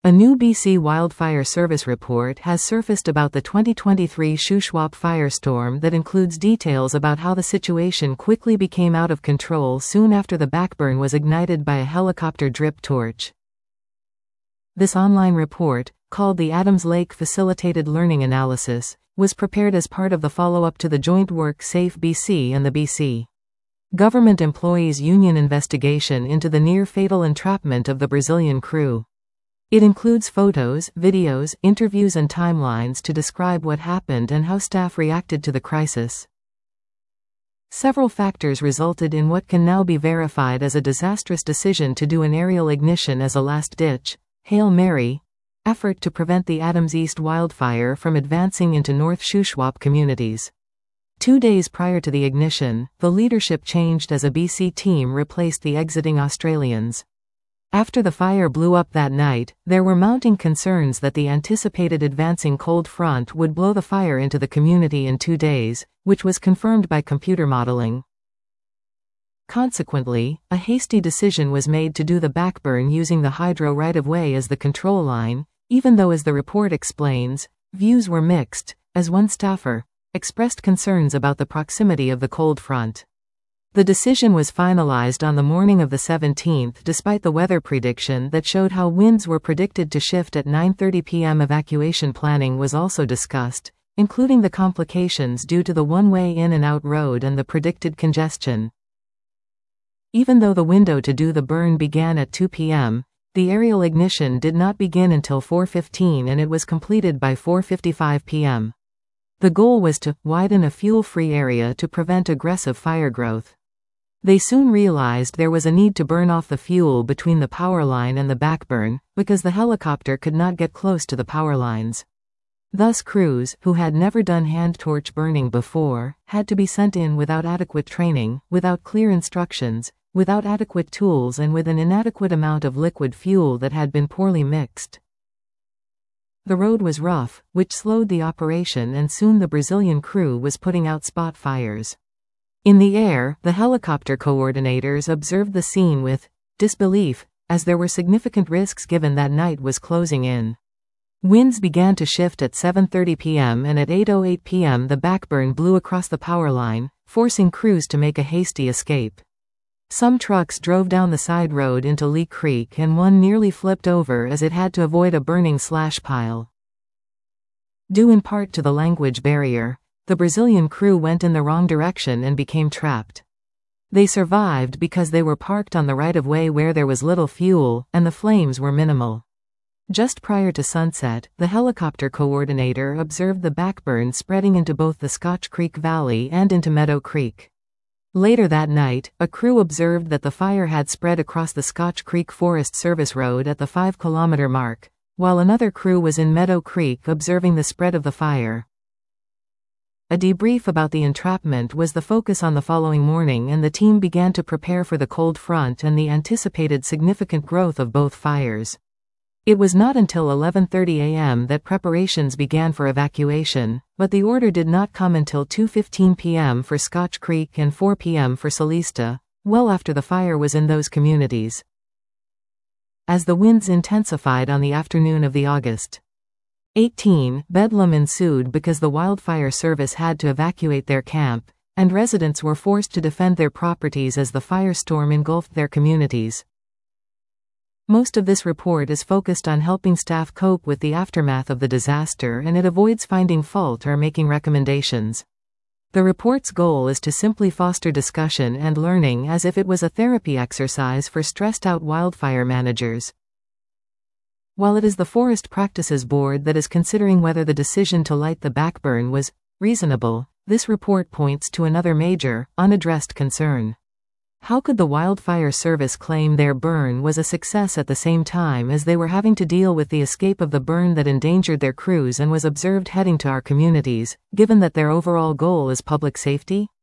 A new BC Wildfire Service report has surfaced about the 2023 Shuswap firestorm that includes details about how the situation quickly became out of control soon after the backburn was ignited by a helicopter drip torch. This online report, called the Adams Lake Facilitated Learning Analysis, was prepared as part of the follow-up to the Joint Work Safe BC and the BC Government Employees Union investigation into the near-fatal entrapment of the Brazilian crew. It includes photos, videos, interviews and timelines to describe what happened and how staff reacted to the crisis. Several factors resulted in what can now be verified as a disastrous decision to do an aerial ignition as a last-ditch, Hail Mary, effort to prevent the Adams East wildfire from advancing into North Shuswap communities. 2 days prior to the ignition, the leadership changed as a BC team replaced the exiting Australians. After the fire blew up that night, there were mounting concerns that the anticipated advancing cold front would blow the fire into the community in 2 days, which was confirmed by computer modeling. Consequently, a hasty decision was made to do the backburn using the hydro right-of-way as the control line, even though, as the report explains, views were mixed, as one staffer expressed concerns about the proximity of the cold front. The decision was finalized on the morning of the 17th despite the weather prediction that showed how winds were predicted to shift at 9:30 p.m. Evacuation planning was also discussed, including the complications due to the one-way in and out road and the predicted congestion. Even though the window to do the burn began at 2 p.m., the aerial ignition did not begin until 4:15 and it was completed by 4:55 p.m. The goal was to widen a fuel-free area to prevent aggressive fire growth. They soon realized there was a need to burn off the fuel between the power line and the backburn, because the helicopter could not get close to the power lines. Thus crews, who had never done hand torch burning before, had to be sent in without adequate training, without clear instructions, without adequate tools and with an inadequate amount of liquid fuel that had been poorly mixed. The road was rough, which slowed the operation, and soon the Brazilian crew was putting out spot fires. In the air, the helicopter coordinators observed the scene with disbelief, as there were significant risks given that night was closing in. Winds began to shift at 7:30 p.m. and at 8:08 p.m. the backburn blew across the power line, forcing crews to make a hasty escape. Some trucks drove down the side road into Lee Creek and one nearly flipped over as it had to avoid a burning slash pile. Due in part to the language barrier, the Brazilian crew went in the wrong direction and became trapped. They survived because they were parked on the right-of-way where there was little fuel, and the flames were minimal. Just prior to sunset, the helicopter coordinator observed the backburn spreading into both the Scotch Creek Valley and into Meadow Creek. Later that night, a crew observed that the fire had spread across the Scotch Creek Forest Service Road at the 5-kilometer mark, while another crew was in Meadow Creek observing the spread of the fire. A debrief about the entrapment was the focus on the following morning, and the team began to prepare for the cold front and the anticipated significant growth of both fires. It was not until 11:30 a.m. that preparations began for evacuation, but the order did not come until 2:15 p.m. for Scotch Creek and 4 p.m. for Solista, well after the fire was in those communities. As the winds intensified on the afternoon of the August 18, bedlam ensued because the wildfire service had to evacuate their camp, and residents were forced to defend their properties as the firestorm engulfed their communities. Most of this report is focused on helping staff cope with the aftermath of the disaster, and it avoids finding fault or making recommendations. The report's goal is to simply foster discussion and learning as if it was a therapy exercise for stressed-out wildfire managers. While it is the Forest Practices Board that is considering whether the decision to light the backburn was reasonable, this report points to another major, unaddressed concern. How could the Wildfire Service claim their burn was a success at the same time as they were having to deal with the escape of the burn that endangered their crews and was observed heading to our communities, given that their overall goal is public safety?